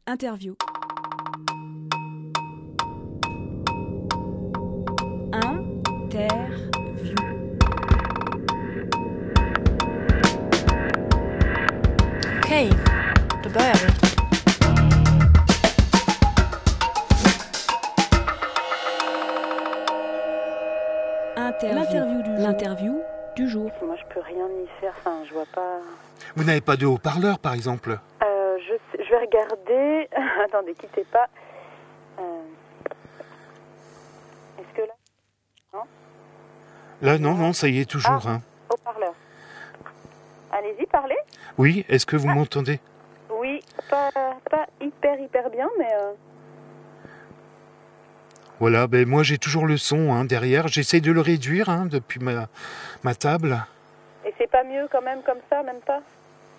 Interview. Interview. Okej, då börjar vi. L'interview du jour. Moi, je peux rien y faire. Enfin, je vois pas. Vous n'avez pas de haut-parleur, par exemple? Je vais regarder. Attendez, quittez pas. Est-ce que là... Non. Là, non, ça y est, toujours. Ah, haut-parleur. Allez-y, parlez. Oui, est-ce que vous m'entendez? Oui, pas hyper bien, mais... Voilà, moi j'ai toujours le son derrière. J'essaie de le réduire depuis ma table. Et c'est pas mieux quand même comme ça, même pas?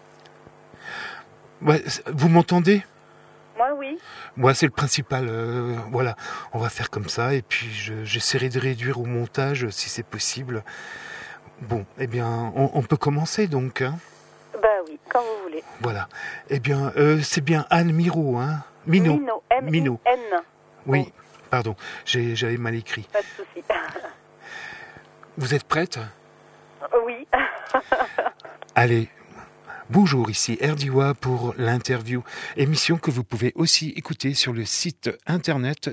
Ouais, vous m'entendez? Moi, oui. Moi, c'est le principal. Voilà, on va faire comme ça et puis j'essaierai de réduire au montage si c'est possible. Bon, eh bien, on peut commencer donc. Bah oui, quand vous voulez. Voilà. Eh bien, c'est bien Anne Miro, Minot. Minot, M-I-N. Oui, Oh. pardon, j'avais mal écrit. Pas de souci. Vous êtes prête? Oui. Allez, bonjour, ici Erdiwa pour l'interview, émission que vous pouvez aussi écouter sur le site internet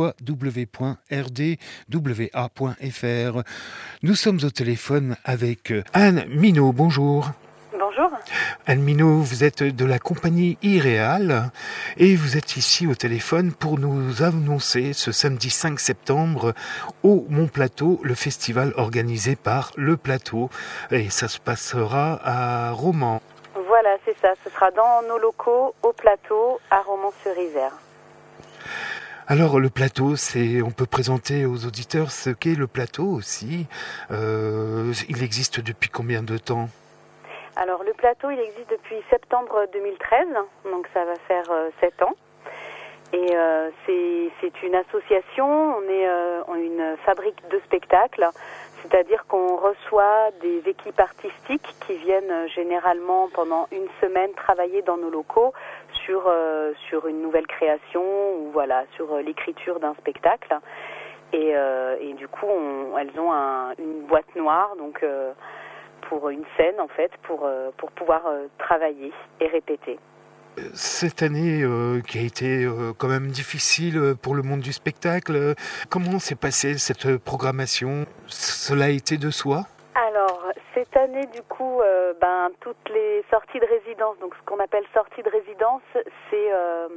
www.rdwa.fr. Nous sommes au téléphone avec Anne Minot, bonjour. Bonjour. Anne Minot, vous êtes de la compagnie Irréal et vous êtes ici au téléphone pour nous annoncer ce samedi 5 septembre au Mont Plateau, le festival organisé par Le Plateau, et ça se passera à Romans. Voilà, c'est ça. Ce sera dans nos locaux au Plateau à Romans-sur-Isère. Alors le Plateau, on peut présenter aux auditeurs ce qu'est le Plateau aussi. Il existe depuis combien de temps ? Alors le Plateau, il existe depuis septembre 2013, donc ça va faire 7 ans. Et c'est une association, on est une fabrique de spectacles, c'est-à-dire qu'on reçoit des équipes artistiques qui viennent généralement pendant une semaine travailler dans nos locaux sur une nouvelle création ou voilà sur l'écriture d'un spectacle. Et du coup, elles ont une boîte noire, donc pour une scène en fait, pour pouvoir travailler et répéter. Cette année qui a été quand même difficile pour le monde du spectacle, comment s'est passée cette programmation? Cela a été de soi? Alors, cette année, du coup, toutes les sorties de résidence, donc ce qu'on appelle sorties de résidence, c'est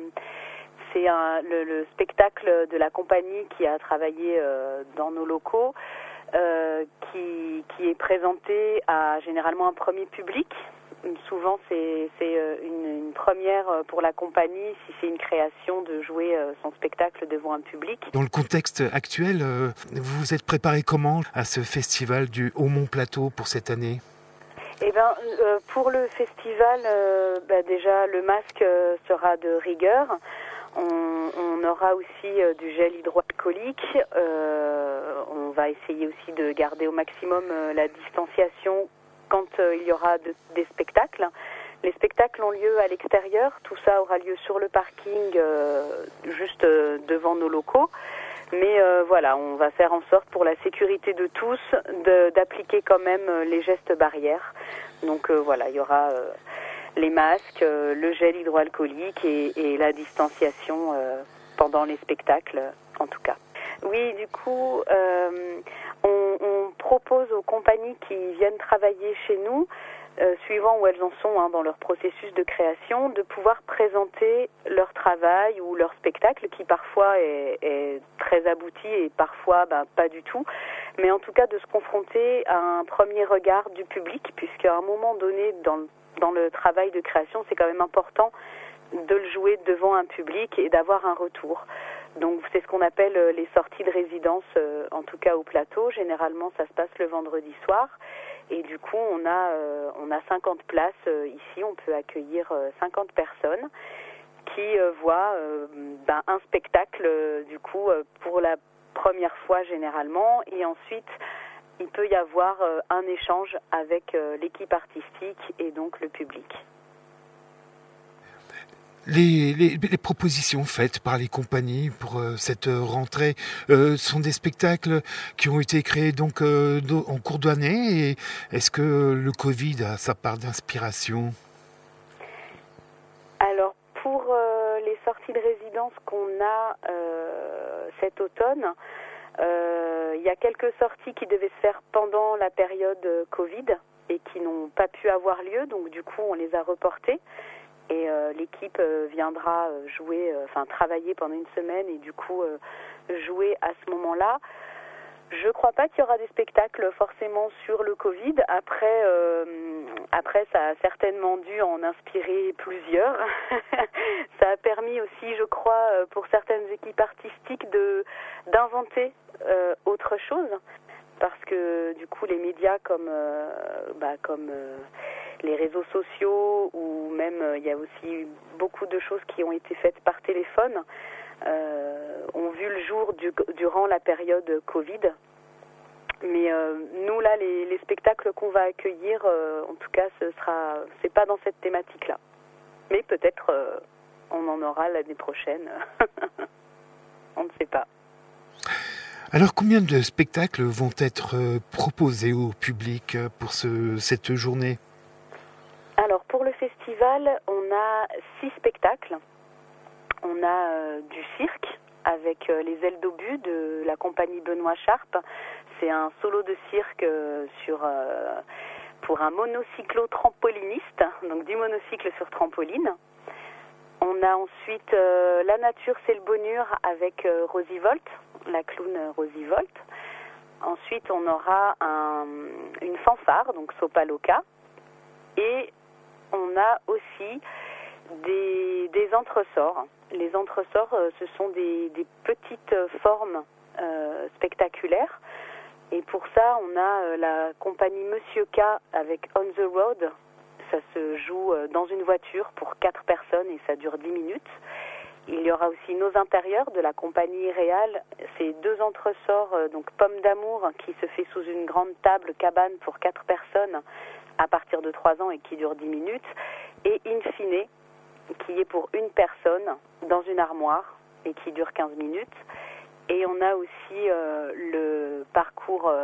le spectacle de la compagnie qui a travaillé dans nos locaux, qui est présenté à généralement un premier public. Souvent, c'est une première pour la compagnie, si c'est une création, de jouer son spectacle devant un public. Dans le contexte actuel, vous vous êtes préparé comment à ce festival du Haut-Mont Plateau pour cette année? Eh bien, pour le festival, déjà, le masque sera de rigueur. On aura aussi du gel hydroalcoolique. On va essayer aussi de garder au maximum la distanciation quand il y aura des spectacles. Les spectacles ont lieu à l'extérieur. Tout ça aura lieu sur le parking, juste devant nos locaux. Mais voilà, on va faire en sorte pour la sécurité de tous d'appliquer quand même les gestes barrières. Donc voilà, il y aura les masques, le gel hydroalcoolique et la distanciation pendant les spectacles, en tout cas. Oui, du coup, on propose aux compagnies qui viennent travailler chez nous, suivant où elles en sont dans leur processus de création, de pouvoir présenter leur travail ou leur spectacle, qui parfois est très abouti et parfois pas du tout, mais en tout cas de se confronter à un premier regard du public, puisqu'à un moment donné, dans le travail de création, c'est quand même important de le jouer devant un public et d'avoir un retour. Donc c'est ce qu'on appelle les sorties de résidence, en tout cas au Plateau. Généralement, ça se passe le vendredi soir. Et du coup, on a 50 places ici. On peut accueillir 50 personnes qui voient un spectacle, du coup, pour la première fois généralement. Et ensuite, il peut y avoir un échange avec l'équipe artistique et donc le public. Les propositions faites par les compagnies pour cette rentrée sont des spectacles qui ont été créés donc en cours d'année. Et est-ce que le Covid a sa part d'inspiration? Alors, pour les sorties de résidence qu'on a cet automne, il y a quelques sorties qui devaient se faire pendant la période Covid et qui n'ont pas pu avoir lieu, donc du coup on les a reportées. Et l'équipe viendra travailler pendant une semaine et du coup jouer à ce moment-là. Je ne crois pas qu'il y aura des spectacles forcément sur le Covid. Après, ça a certainement dû en inspirer plusieurs. Ça a permis aussi, je crois, pour certaines équipes artistiques d'inventer autre chose. Parce que du coup, les médias comme les réseaux sociaux ou même il y a aussi beaucoup de choses qui ont été faites par téléphone ont vu le jour durant la période Covid. Mais nous là, les spectacles qu'on va accueillir, en tout cas, c'est pas dans cette thématique-là. Mais peut-être on en aura l'année prochaine. On ne sait pas. Alors, combien de spectacles vont être proposés au public pour cette journée? Alors, pour le festival, on a 6 spectacles. On a du cirque avec les ailes d'obus de la compagnie Benoît Sharp. C'est un solo de cirque pour un monocyclo-trampoliniste, donc du monocycle sur trampoline. On a ensuite La nature, c'est le bonheur avec Rosie Volt, la clown Rosie Volt. Ensuite, on aura une fanfare, donc Sopaloka. Et on a aussi des entresorts. Les entresorts, ce sont des petites formes spectaculaires. Et pour ça, on a la compagnie Monsieur K avec On the Road. Ça se joue dans une voiture pour 4 personnes et ça dure 10 minutes. Il y aura aussi Nos intérieurs de la compagnie Réal. C'est 2 entresorts, donc Pomme d'amour, qui se fait sous une grande table cabane pour 4 personnes à partir de 3 ans et qui dure 10 minutes. Et Infine, qui est pour une personne dans une armoire et qui dure 15 minutes. Et on a aussi le parcours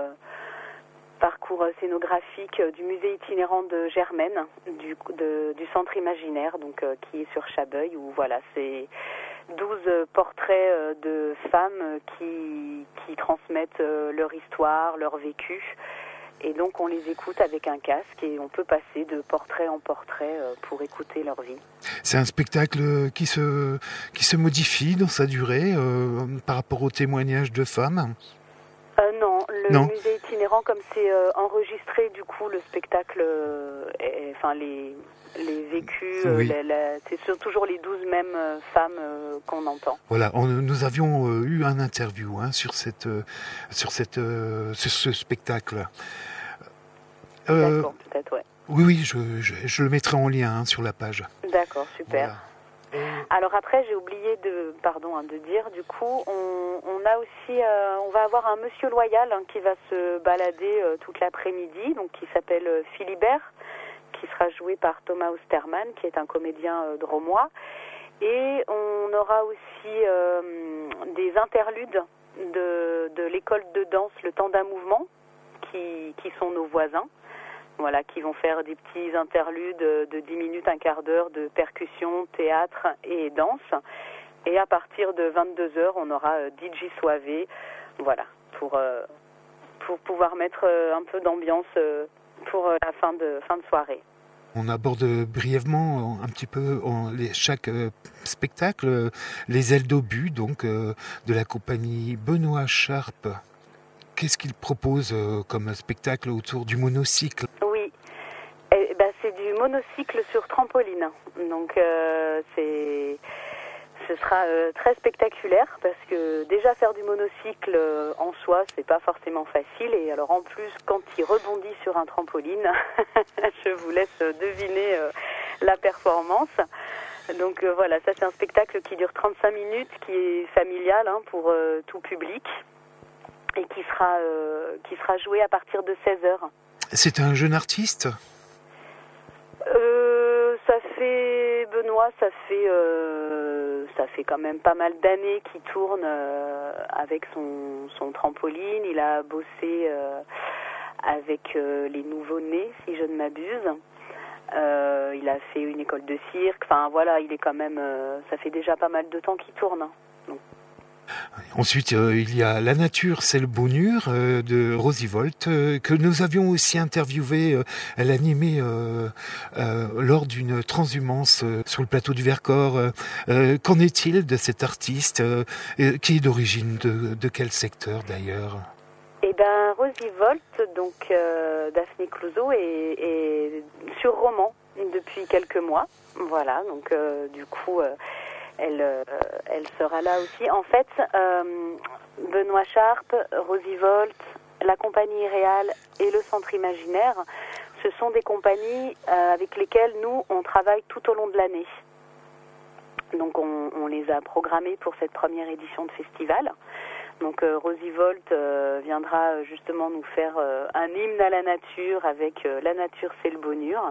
scénographique du musée itinérant de Germaine, du centre imaginaire, donc qui est sur Chabeuil, où voilà, c'est 12 portraits de femmes qui transmettent leur histoire, leur vécu. Et donc on les écoute avec un casque et on peut passer de portrait en portrait pour écouter leur vie. C'est un spectacle qui se modifie dans sa durée par rapport aux témoignages de femmes? Non, le musée itinérant, comme c'est enregistré, du coup le spectacle, les vécus, oui. C'est toujours les 12 mêmes femmes qu'on entend. Voilà, nous avions eu un interview sur ce spectacle. D'accord, peut-être, ouais. Oui, je le mettrai en lien sur la page. D'accord, super. Voilà. Alors après, j'ai oublié de dire, du coup, on a aussi, on va avoir un monsieur loyal qui va se balader toute l'après-midi, donc qui s'appelle Philibert, qui sera joué par Thomas Osterman, qui est un comédien drômois. Et on aura aussi des interludes de l'école de danse Le Temps d'un mouvement, qui sont nos voisins. Voilà, qui vont faire des petits interludes de 10 minutes, un quart d'heure de percussion, théâtre et danse. Et à partir de 22h, on aura DJ Soivé, voilà, pour pouvoir mettre un peu d'ambiance pour la fin de soirée. On aborde brièvement un petit peu chaque spectacle, les ailes d'obus, donc de la compagnie Benoît Sharp. Qu'est-ce qu'il propose comme spectacle autour du monocycle? Oui, c'est du monocycle sur trampoline. Donc ce sera très spectaculaire parce que déjà faire du monocycle en soi, c'est pas forcément facile. Et alors en plus, quand il rebondit sur un trampoline, je vous laisse deviner la performance. Donc voilà, ça c'est un spectacle qui dure 35 minutes, qui est familial pour tout public. Et qui sera joué à partir de 16h. C'est un jeune artiste? Benoît, ça fait quand même pas mal d'années qu'il tourne avec son trampoline. Il a bossé avec les nouveau-nés, si je ne m'abuse. Il a fait une école de cirque. Enfin voilà, il est quand même. Ça fait déjà pas mal de temps qu'il tourne. Donc. Ensuite, il y a La nature, c'est le bonheur de Rosie Volt, que nous avions aussi interviewé. Elle animait lors d'une transhumance sur le plateau du Vercors. Qu'en est-il de cet artiste qui est d'origine de quel secteur d'ailleurs? Eh ben, Rosie Volt, donc Daphné Clouseau, est sur Romans depuis quelques mois. Voilà, donc du coup. Elle sera là aussi. En fait, Benoît Charpe, Rosie Volt, la compagnie Irréal et le Centre Imaginaire, ce sont des compagnies avec lesquelles nous, on travaille tout au long de l'année. Donc on les a programmés pour cette première édition de festival. Donc Rosie Volt viendra justement nous faire un hymne à la nature avec La nature c'est le bonheur.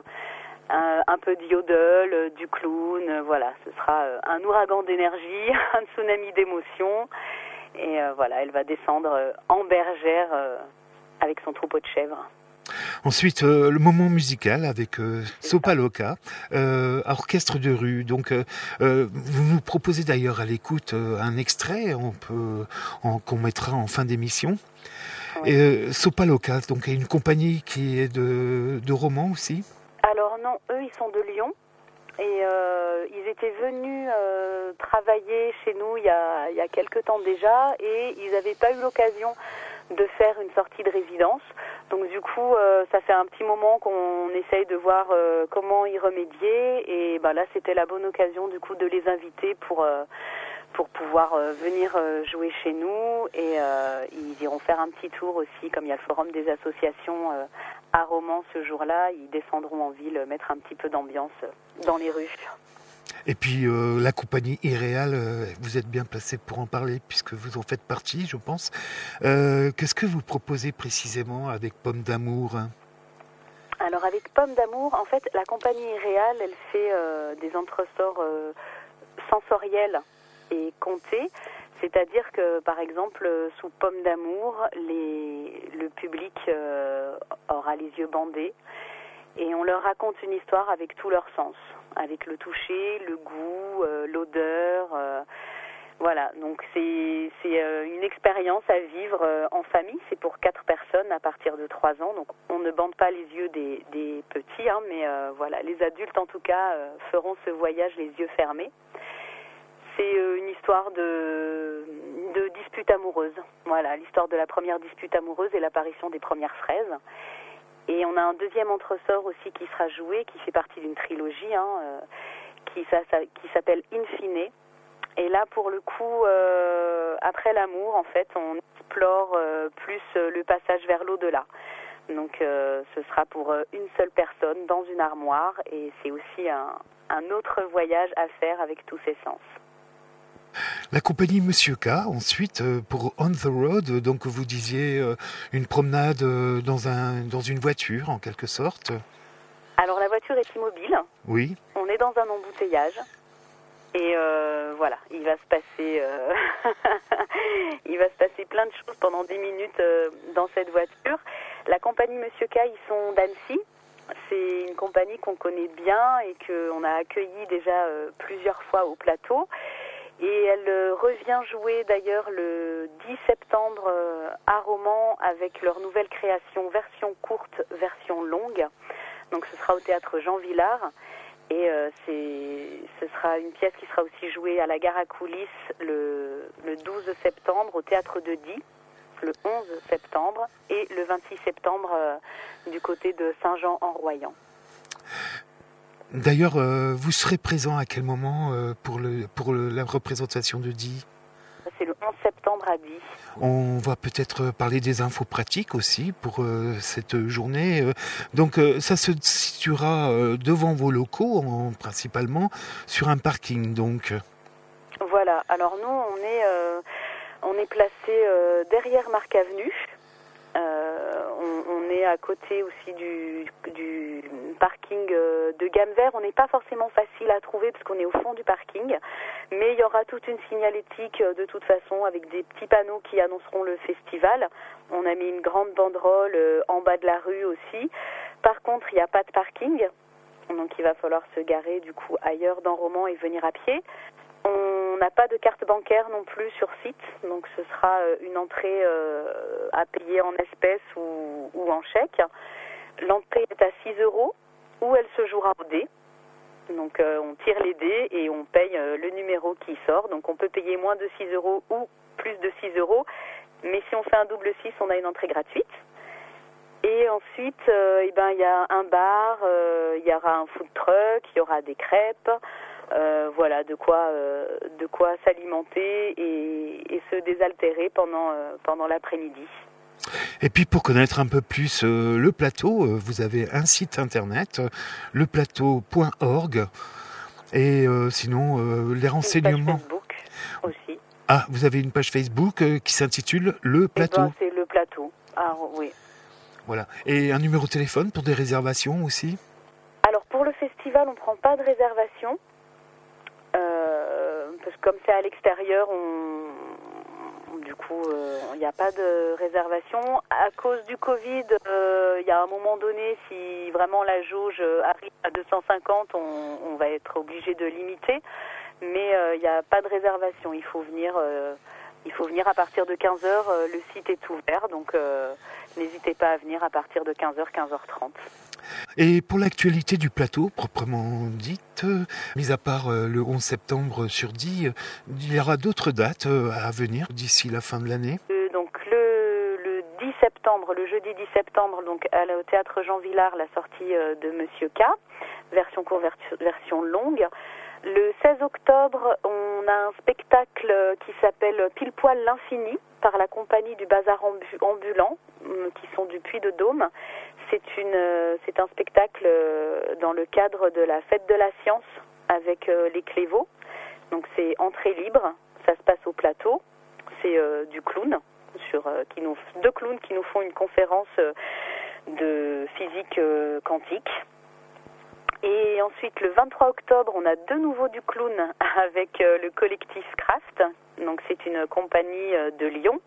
Un peu de yodel, du clown, voilà, ce sera un ouragan d'énergie, un tsunami d'émotions, et voilà, elle va descendre en bergère avec son troupeau de chèvres. Ensuite, le moment musical avec Sopaloka, orchestre de rue. Donc, vous nous proposez d'ailleurs à l'écoute un extrait qu'on mettra en fin d'émission. Oui. Sopaloka, donc, est une compagnie qui est de Romans aussi. Alors non, eux ils sont de Lyon et ils étaient venus travailler chez nous il y a quelques temps déjà et ils n'avaient pas eu l'occasion de faire une sortie de résidence. Donc du coup ça fait un petit moment qu'on essaye de voir comment y remédier et là c'était la bonne occasion du coup de les inviter pour pouvoir venir jouer chez nous et ils iront faire un petit tour aussi, comme il y a le forum des associations à Romans ce jour-là, ils descendront en ville mettre un petit peu d'ambiance dans les rues. Et puis la compagnie Irréal, vous êtes bien placé pour en parler puisque vous en faites partie, je pense. Qu'est-ce que vous proposez précisément avec Pomme d'Amour ? Alors avec Pomme d'Amour, en fait, la compagnie Irréal, elle fait des entresorts sensoriels et comptés, c'est-à-dire que par exemple sous Pomme d'Amour, le public aura les yeux bandés et on leur raconte une histoire avec tous leurs sens, avec le toucher, le goût, l'odeur, voilà, donc c'est une expérience à vivre en famille, c'est pour 4 personnes à partir de 3 ans, donc on ne bande pas les yeux des petits, mais voilà, les adultes en tout cas feront ce voyage les yeux fermés. C'est une histoire de dispute amoureuse. Voilà, l'histoire de la première dispute amoureuse et l'apparition des premières fraises. Et on a un deuxième entresort aussi qui sera joué, qui fait partie d'une trilogie, qui s'appelle In Fine. Et là, pour le coup, après l'amour, en fait, on explore plus le passage vers l'au-delà. Donc, ce sera pour une seule personne dans une armoire, et c'est aussi un autre voyage à faire avec tous ses sens. La compagnie Monsieur K, ensuite, pour On the Road, donc vous disiez une promenade dans une voiture, en quelque sorte. Alors la voiture est immobile. Oui. On est dans un embouteillage. Et voilà, il va se passer plein de choses pendant 10 minutes dans cette voiture. La compagnie Monsieur K, ils sont d'Annecy. C'est une compagnie qu'on connaît bien et qu'on a accueillie déjà plusieurs fois au plateau. Et elle revient jouer d'ailleurs le 10 septembre à Romans avec leur nouvelle création version courte, version longue. Donc ce sera au théâtre Jean Villard. Et ce sera une pièce qui sera aussi jouée à la Gare à Coulisses le 12 septembre au théâtre de Die, le 11 septembre et le 26 septembre du côté de Saint-Jean-en-Royans. D'ailleurs, vous serez présent à quel moment pour la représentation de Die ? C'est le 11 septembre à Die. On va peut-être parler des infos pratiques aussi pour cette journée. Donc ça se situera devant vos locaux, principalement sur un parking. Donc. Voilà, alors nous on est placé derrière Marc Avenue. on est à côté aussi du parking de gamme vert. On n'est pas forcément facile à trouver parce qu'on est au fond du parking, mais il y aura toute une signalétique de toute façon avec des petits panneaux qui annonceront le festival. On a mis une grande banderole en bas de la rue aussi. Par contre, il n'y a pas de parking, donc il va falloir se garer du coup ailleurs dans Romans et venir à pied. On n'a pas de carte bancaire non plus sur site, donc ce sera une entrée à payer en espèces ou en chèque. L'entrée est à 6 € ou elle se jouera au dé. Donc on tire les dés et on paye le numéro qui sort. Donc on peut payer moins de 6 € ou plus de 6 €, mais si on fait un double 6, on a une entrée gratuite. Et ensuite, il y a un bar, il y aura un food truck, il y aura des crêpes. Voilà, de quoi s'alimenter et se désaltérer pendant l'après-midi. Et puis pour connaître un peu plus le plateau, vous avez un site internet, leplateau.org, et sinon les renseignements. Une page Facebook aussi. Ah, vous avez une page Facebook qui s'intitule Le Plateau. C'est Le Plateau. Ah oui. Voilà. Et un numéro de téléphone pour des réservations aussi? Alors pour le festival, on ne prend pas de réservation. Parce que comme c'est à l'extérieur, il n'y a pas de réservation. À cause du Covid, il y a un moment donné, si vraiment la jauge arrive à 250, on va être obligé de limiter. Mais il n'y a pas de réservation. Il faut venir à partir de 15h. Le site est ouvert, donc n'hésitez pas à venir à partir de 15h, 15h30. Et pour l'actualité du plateau, proprement dite, mis à part le 11 septembre sur 10, il y aura d'autres dates à venir d'ici la fin de l'année. Donc le 10 septembre, le jeudi 10 septembre, donc au théâtre Jean Villard, la sortie de Monsieur K, version courte, version longue. Le 16 octobre, on a un spectacle qui s'appelle Pile Poil l'Infini par la compagnie du Bazar Ambulant, qui sont du Puy-de-Dôme. C'est un spectacle dans le cadre de la Fête de la Science avec les Clévaux. Donc c'est entrée libre, ça se passe au plateau. C'est du clown, deux clowns qui nous font une conférence de physique quantique. Et ensuite, le 23 octobre, on a de nouveau du clown avec le collectif Craft. Donc c'est une compagnie de Lyon.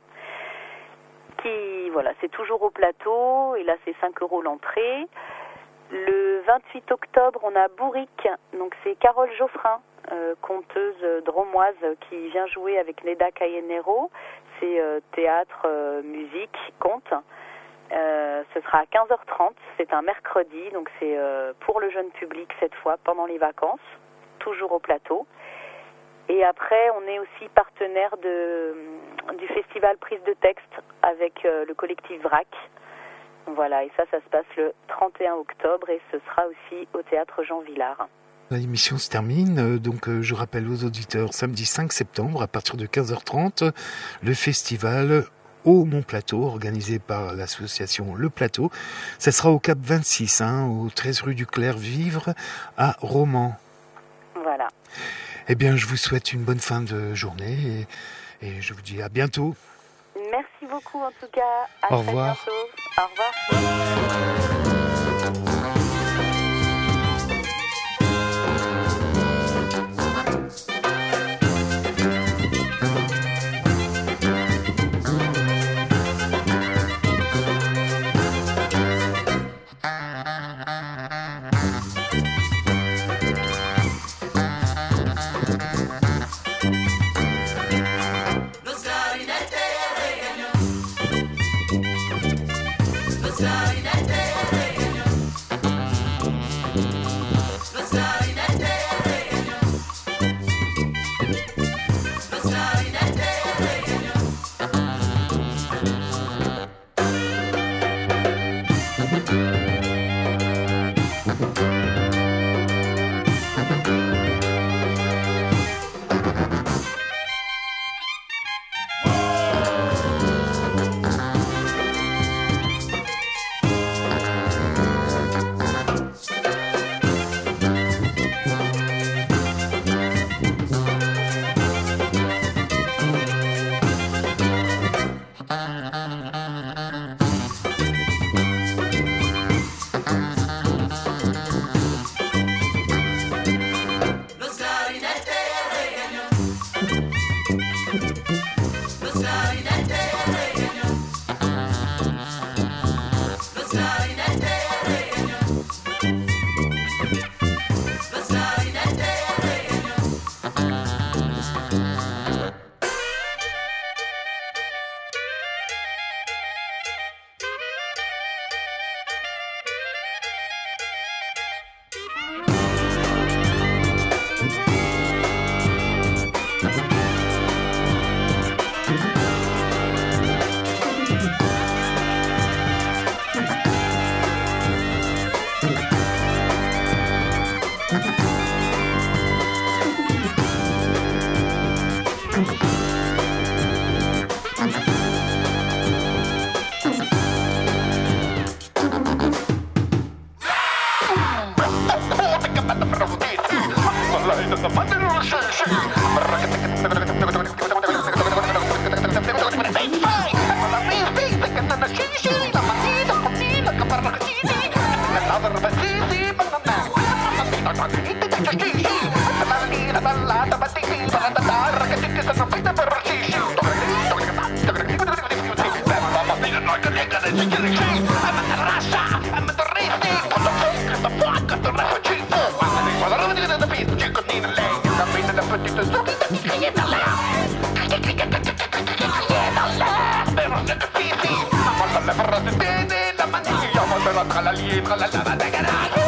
C'est toujours au plateau, et là c'est 5 € l'entrée. Le 28 octobre, on a Bourrique, donc c'est Carole Geoffrin, conteuse dromoise qui vient jouer avec Neda Cayenero. C'est théâtre, musique, conte. Ce sera à 15h30, c'est un mercredi, donc c'est pour le jeune public cette fois, pendant les vacances, toujours au plateau. Et après, on est aussi partenaire du festival Prise de Texte avec le collectif VRAC. Voilà, et ça se passe le 31 octobre et ce sera aussi au théâtre Jean Villard. L'émission se termine, donc je rappelle aux auditeurs, samedi 5 septembre à partir de 15h30, le festival au Mont Plateau, organisé par l'association Le Plateau. Ça sera au Cap 26, au 13 rue du Clair-Vivre à Romans. Voilà. Eh bien, je vous souhaite une bonne fin de journée et je vous dis à bientôt. Merci beaucoup en tout cas. Au revoir. Très bientôt. Au revoir. Los clarinetes Tra la